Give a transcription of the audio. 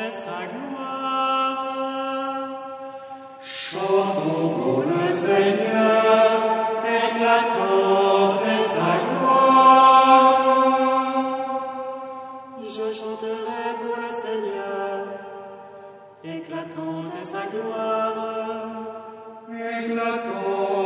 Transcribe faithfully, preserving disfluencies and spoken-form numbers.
est sa gloire. Chantons pour le Seigneur, éclatante est sa gloire. Je chanterai pour le Seigneur, éclatante est sa gloire. Éclatante